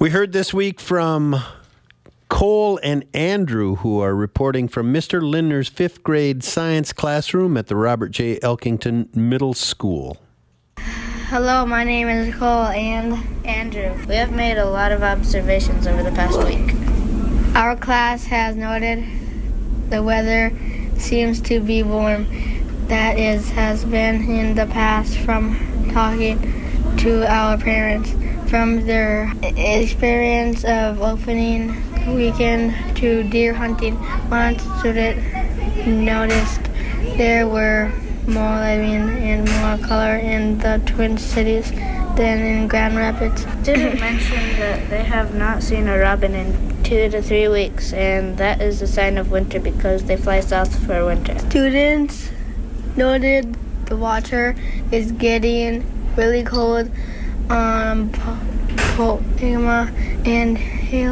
We heard this week from Cole and Andrew, who are reporting from Mr. Lindner's fifth grade science classroom at the Robert J. Elkington Middle School. Hello, my name is Cole and Andrew. We have made a lot of observations over the past week. Our class has noted the weather seems to be warm. That has been in the past from talking to our parents. From their experience of opening weekend to deer hunting, one student noticed there were more living and more color in the Twin Cities than in Grand Rapids. Student mentioned that they have not seen a robin in 2 to 3 weeks, and that is a sign of winter because they fly south for winter. Students noted the water is getting really cold on Poema, and he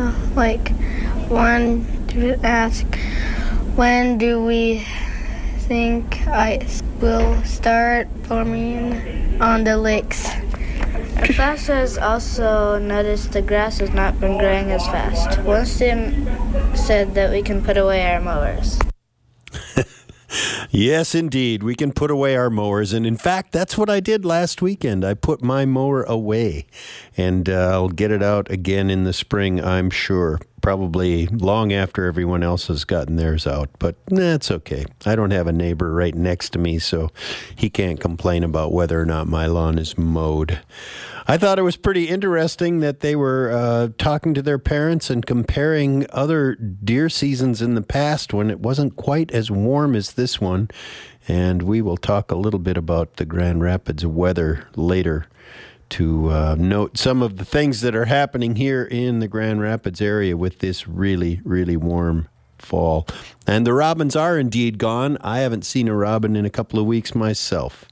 one to ask, when do we think ice will start forming on the lakes? Our class has also noticed the grass has not been growing as fast. One student said that we can put away our mowers. Yes, indeed. We can put away our mowers. And in fact, that's what I did last weekend. I put my mower away, and I'll get it out again in the spring, I'm sure. Probably long after everyone else has gotten theirs out. But that's okay. I don't have a neighbor right next to me, so he can't complain about whether or not my lawn is mowed. I thought it was pretty interesting that they were talking to their parents and comparing other deer seasons in the past when it wasn't quite as warm as this one. And we will talk a little bit about the Grand Rapids weather later to note some of the things that are happening here in the Grand Rapids area with this really, really warm fall. And the robins are indeed gone. I haven't seen a robin in a couple of weeks myself.